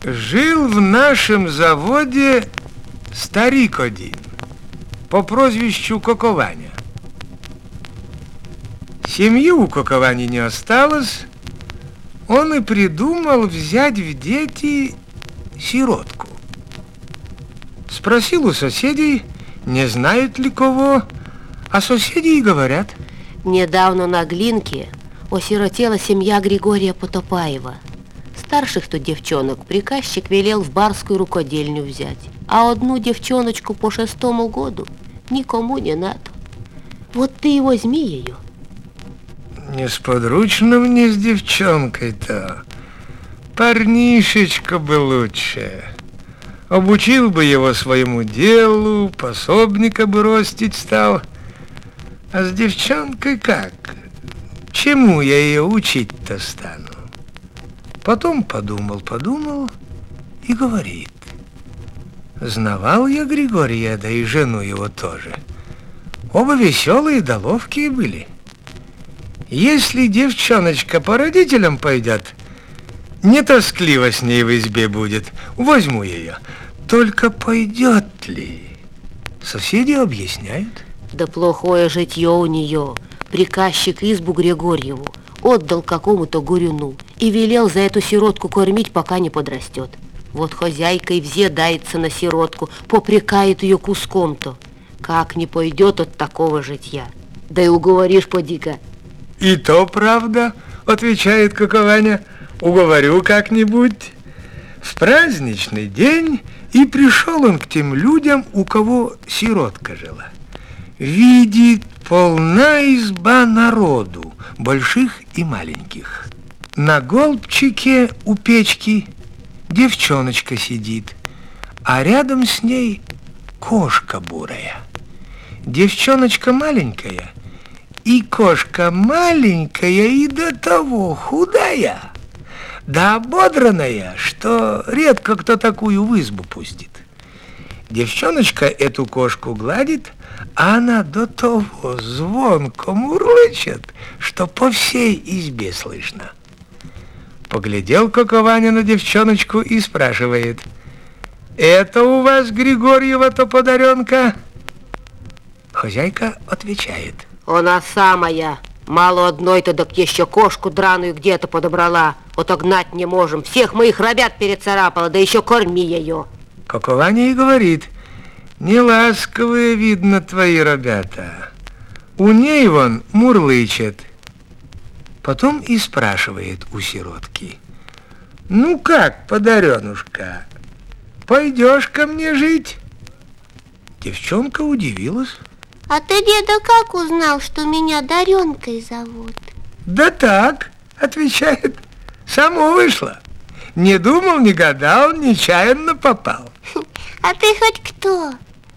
Жил в нашем заводе старик один по прозвищу Коко-Ваня. Семьи у Коко-Вани не осталось. Он и придумал взять в дети сиротку. Спросил у соседей, не знают ли кого, а соседи и говорят: недавно на Глинке осиротела семья Григория Потопаева. Старших-то девчонок приказчик велел в барскую рукодельню взять, а одну девчоночку по 6-му году никому не надо. Вот ты и возьми ее. Несподручно мне с девчонкой-то. Парнишечка бы лучше. Обучил бы его своему делу, пособника бы ростить стал. А с девчонкой как? Чему я ее учить-то стану? Потом подумал и говорит: знавал я Григория, да и жену его тоже. Оба веселые да ловкие были. Если девчоночка по родителям пойдет, не тоскливо с ней в избе будет. Возьму ее. Только пойдет ли? Соседи объясняют. Да плохое житье у нее. Приказчик избу Григорьеву отдал какому-то горюну и велел за эту сиротку кормить, пока не подрастет. Вот хозяйка и взъедается на сиротку, попрекает ее куском-то. Как не пойдет от такого житья? Да и уговоришь, поди-ка. И то правда, отвечает Коко-Ваня, уговорю как-нибудь. В праздничный день и пришел он к тем людям, у кого сиротка жила. Видит, полна изба народу, больших и маленьких. На голбчике у печки девчоночка сидит, а рядом с ней кошка бурая. Девчоночка маленькая, и кошка маленькая, и до того худая, да ободранная, что редко кто такую в избу пустит. Девчоночка эту кошку гладит, а она до того звонко мурлычет, что по всей избе слышно. Поглядел Коко-Ваня на девчоночку и спрашивает: это у вас Григорьева-то подаренка? Хозяйка отвечает: она самая. Мало одной-то, так еще кошку драную где-то подобрала. Отогнать не можем. Всех моих ребят перецарапала, да еще корми ее. Коко-Ваня и говорит: неласковые, видно, твои ребята. У ней вон мурлычет. Потом и спрашивает у сиротки: ну как, подаренушка, пойдешь ко мне жить? Девчонка удивилась. А ты, деда, как узнал, что меня Даренкой зовут? Да так, отвечает, само вышло. Не думал, не гадал, нечаянно попал. А ты хоть кто?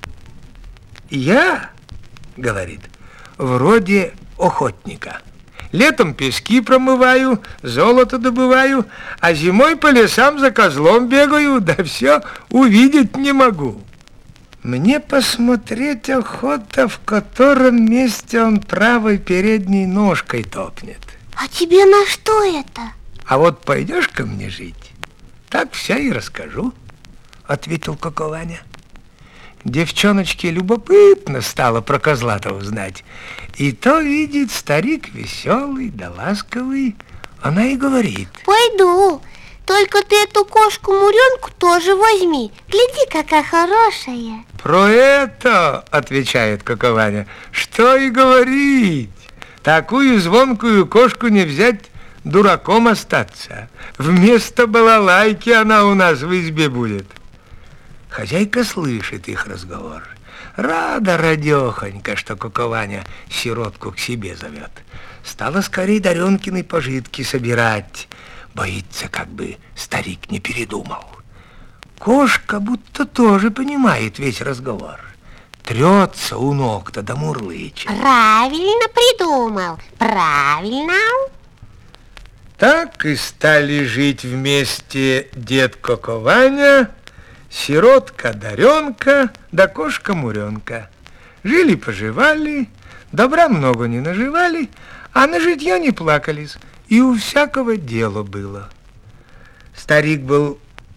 Я, говорит, вроде охотника. Летом пески промываю, золото добываю, а зимой по лесам за козлом бегаю, да все увидеть не могу. Мне посмотреть охота, в котором месте он правой передней ножкой топнет. А тебе на что это? А вот пойдешь ко мне жить, так вся и расскажу, ответил Коко-Ваня. Девчоночке любопытно стало про козла-то узнать. И то видит старик веселый да ласковый, она и говорит: пойду, только ты эту кошку-муренку тоже возьми. Гляди, какая хорошая. Про это, отвечает Коко-Ваня, что и говорить. Такую звонкую кошку не взять, дураком остаться. Вместо балалайки она у нас в избе будет. Хозяйка слышит их разговор. Рада радехонька, что Коко-Ваня сиротку к себе зовет. Стала скорей Даренкины пожитки собирать. Боится, как бы старик не передумал. Кошка будто тоже понимает весь разговор. Трется у ног-то да мурлычет. Правильно придумал, правильно. Так и стали жить вместе дед Коко-Ваня, сиротка Даренка да кошка-муренка. Жили-поживали, добра много не наживали, а на житье не плакались, и у всякого дело было. Старик был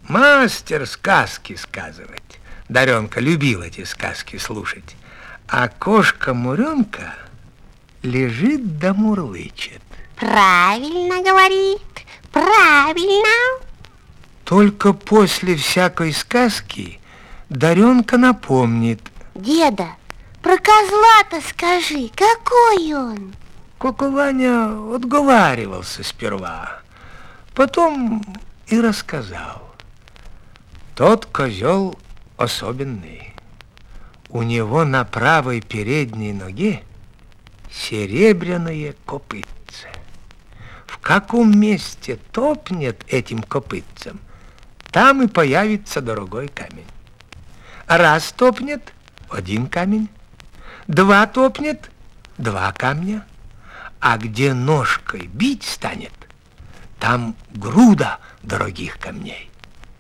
мастер сказки сказывать. Даренка любил эти сказки слушать. А кошка-муренка лежит да мурлычет. Правильно говорит, правильно. Только после всякой сказки Даренка напомнит. Деда, про козла-то скажи, какой он? Кокованя отговаривался сперва, потом и рассказал. Тот козел особенный. У него на правой передней ноге серебряное копытце. В каком месте топнет этим копытцем, там и появится дорогой камень. Раз топнет — один камень, два топнет — два камня, а где ножкой бить станет, там груда дорогих камней.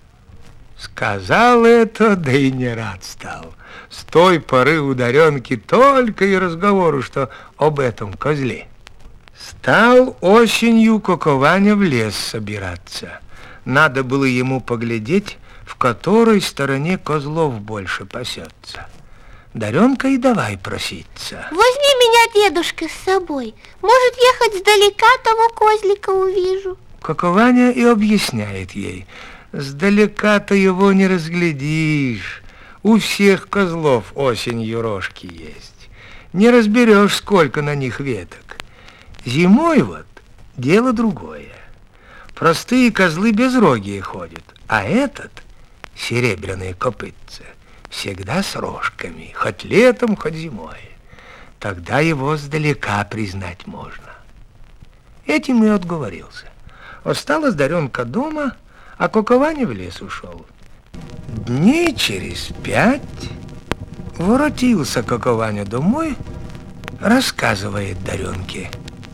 Сказал это, да и не рад стал. С той поры у Даренки только и разговору, что об этом козле. Стал осенью Кокованя в лес собираться. Надо было ему поглядеть, в которой стороне козлов больше пасется. Даренка и давай проситься. Возьми меня, дедушка, с собой. Может, я хоть сдалека того козлика увижу. Кокованя и объясняет ей. Сдалека-то его не разглядишь. У всех козлов осенью рожки есть. Не разберешь, сколько на них веток. Зимой вот дело другое. Простые козлы безрогие ходят, а этот, серебряные копытца, всегда с рожками, хоть летом, хоть зимой. Тогда его сдалека признать можно. Этим и отговорился. Осталась Даренка дома, а Кокованя в лес ушел. Дней через 5 воротился Кокованя домой, рассказывает Даренке.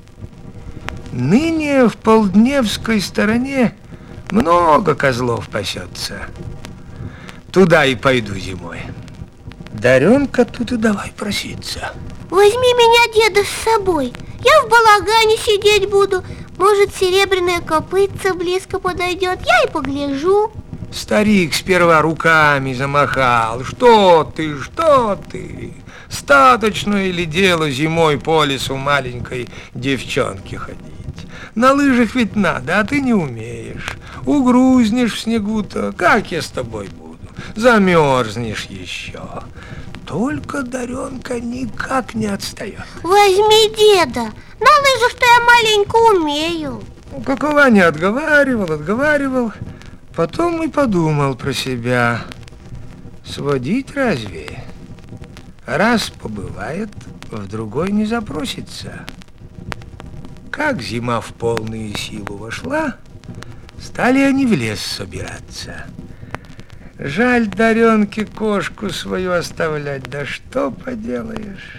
Ныне в Полдневской стороне много козлов пасется. Туда и пойду зимой. Даренка тут и давай проситься. Возьми меня, деда, с собой. Я в балагане сидеть буду. Может, серебряное копытце близко подойдет. Я и погляжу. Старик сперва руками замахал. Что ты, что ты? Статочно ли дело зимой по лесу маленькой девчонке ходить? На лыжах ведь надо, а ты не умеешь. Угрузнешь в снегу-то, как я с тобой буду? Замерзнешь еще. Только Даренка никак не отстает. Возьми, деда. На лыжах-то я маленько умею. Кокованя отговаривал. Потом и подумал про себя. Сводить разве? Раз побывает, в другой не запросится. Как зима в полную силу вошла, стали они в лес собираться. Жаль Даренке кошку свою оставлять, да что поделаешь.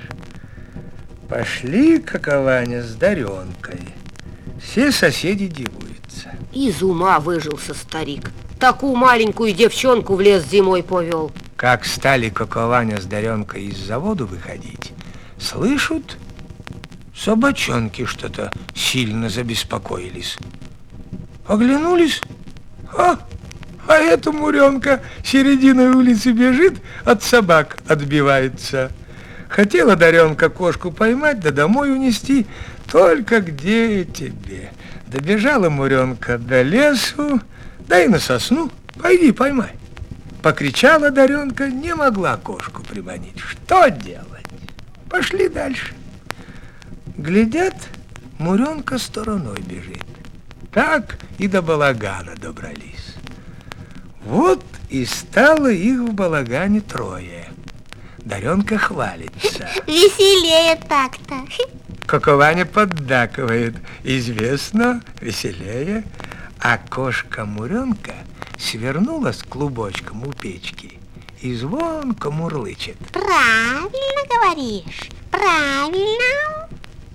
Пошли Кокованя с Даренкой. Все соседи дивуются. Из ума выжился старик. Такую маленькую девчонку в лес зимой повел. Как стали Кокованя с Даренкой из завода выходить, слышат, собачонки что-то сильно забеспокоились. Оглянулись, а эта Муренка серединой улицы бежит, от собак отбивается. Хотела Даренка кошку поймать, да домой унести, только где тебе? Добежала Муренка до лесу, да и на сосну, пойди поймай. Покричала Даренка, не могла кошку приманить. Что делать? Пошли дальше. Глядят, Муренка стороной бежит. Так и до балагана добрались. Вот и стало их в балагане трое. Даренка хвалится. Веселее так-то. Кокованя поддакивает. Известно, веселее. А кошка-муренка свернулась клубочком у печки и звонко мурлычет. Правильно говоришь, правильно.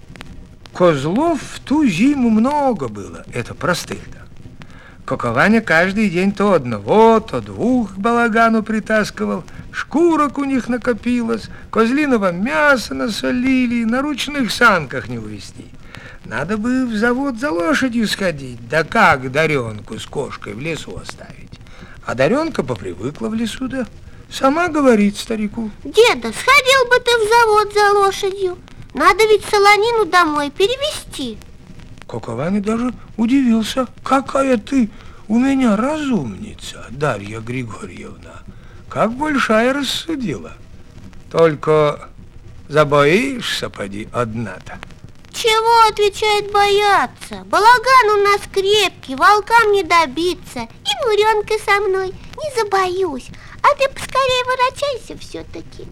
Козлов в ту зиму много было, это простых-то. Кокованя каждый день то одного, то двух к балагану притаскивал. Шкурок у них накопилось, козлиного мяса насолили, на ручных санках не увезти. Надо бы в завод за лошадью сходить, да как Даренку с кошкой в лесу оставить? А Даренка попривыкла в лесу, да сама говорит старику: деда, сходил бы ты в завод за лошадью. Надо ведь солонину домой перевезти. Кокованя даже удивился: какая ты у меня разумница, Дарья Григорьевна, как большая рассудила. Только забоишься, поди, одна-то. Чего, отвечает, бояться? Балаган у нас крепкий, волкам не добиться. И Муренка со мной, не забоюсь. А ты поскорее ворочайся все-таки.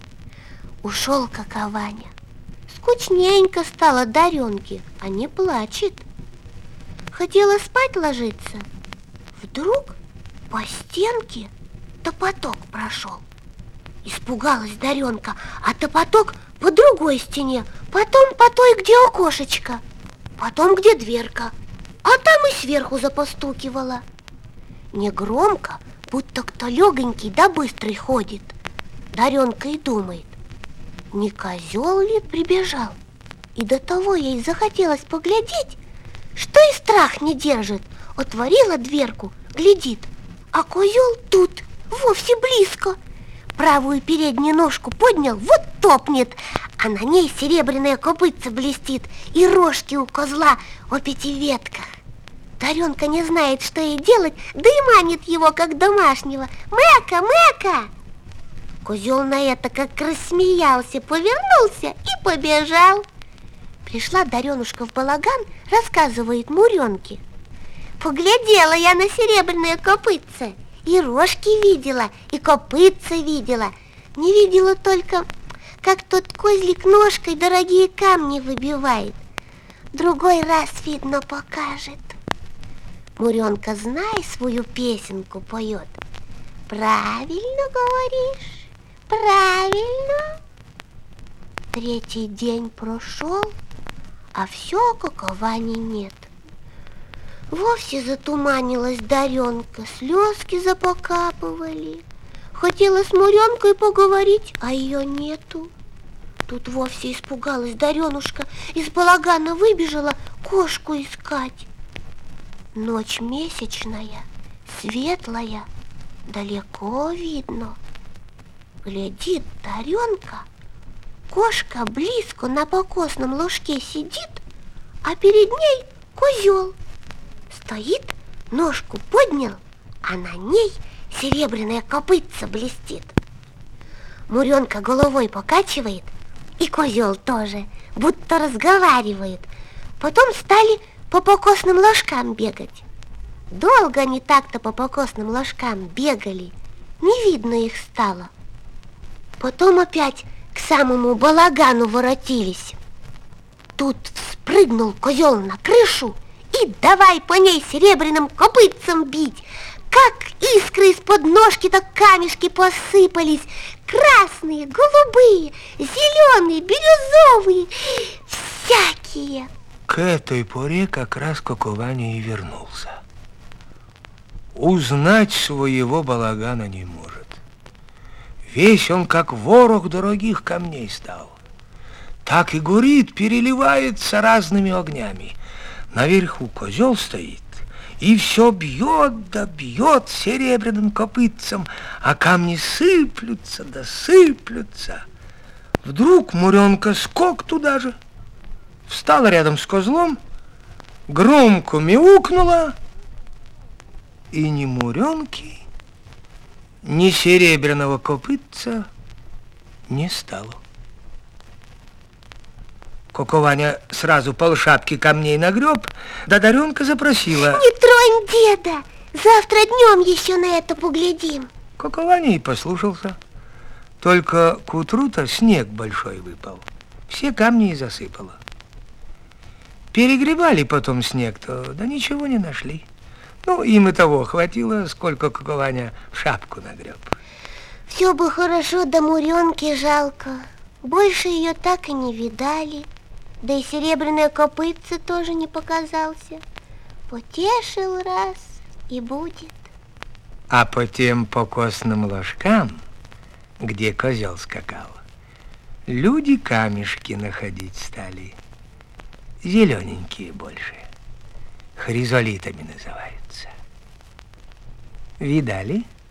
Ушел Кокованя. Скучненько стало Даренке, а не плачет. Хотела спать ложиться. Вдруг по стенке топоток прошел. Испугалась Даренка, а топоток по другой стене, потом по той, где окошечко, потом где дверка, а там и сверху запостукивала. Негромко, будто кто легонький да быстрый ходит. Даренка и думает, не козел ли прибежал? И до того ей захотелось поглядеть, что и страх не держит. Отворила дверку, глядит, а козел тут, вовсе близко. Правую переднюю ножку поднял, вот топнет, а на ней серебряная копытца блестит, и рожки у козла о 5 ветках. Даренка не знает, что ей делать, да и манит его, как домашнего. Мэка, мэка! Козел на это как рассмеялся, повернулся и побежал. Пришла Даренушка в балаган, рассказывает Муренке: поглядела я на серебряное копытце, и рожки видела, и копытца видела. Не видела только, как тот козлик ножкой дорогие камни выбивает. Другой раз, видно, покажет. Муренка, знай, свою песенку поет. Правильно говоришь, правильно. 3-й день прошел, а все Коковани нет. Вовсе затуманилась Даренка, слезки запокапывали. Хотела с Муренкой поговорить, а ее нету. Тут вовсе испугалась Даренушка, из балагана выбежала кошку искать. Ночь месячная, светлая, далеко видно. Глядит Даренка, кошка близко на покосном ложке сидит, а перед ней козел. Стоит, ножку поднял, а на ней серебряная копытца блестит. Муренка головой покачивает, и козел тоже, будто разговаривает. Потом стали по покосным ложкам бегать. Долго они так-то по покосным ложкам бегали, не видно их стало. Потом опять к самому балагану воротились. Тут спрыгнул козел на крышу и давай по ней серебряным копытцем бить. Как искры из-под ножки-то камешки посыпались. Красные, голубые, зеленые, бирюзовые, всякие. К этой поре как раз Кокованя и вернулся. Узнать своего балагана не может. Весь он как ворох дорогих камней стал. Так и горит, переливается разными огнями. Наверху козел стоит и все бьет да бьет серебряным копытцем, а камни сыплются да сыплются. Вдруг Муренка скок туда же, встала рядом с козлом, громко мяукнула, и ни Муренки, ни серебряного копытца не стало. Кокованя сразу полшапки камней нагреб, да Даренка запросила: не тронь деда, завтра днем еще на это поглядим. Кокованя и послушался. Только к утру-то снег большой выпал, все камни и засыпало. Перегребали потом снег-то, да ничего не нашли. Ну, им и того хватило, сколько Кокованя в шапку нагреб. Все бы хорошо, да Муренки жалко. Больше ее так и не видали. Да и серебряная копытца тоже не показался. Потешил раз и будет. А по тем покосным ложкам, где козел скакал, люди камешки находить стали. Зелененькие больше, хризолитами называются. Видали?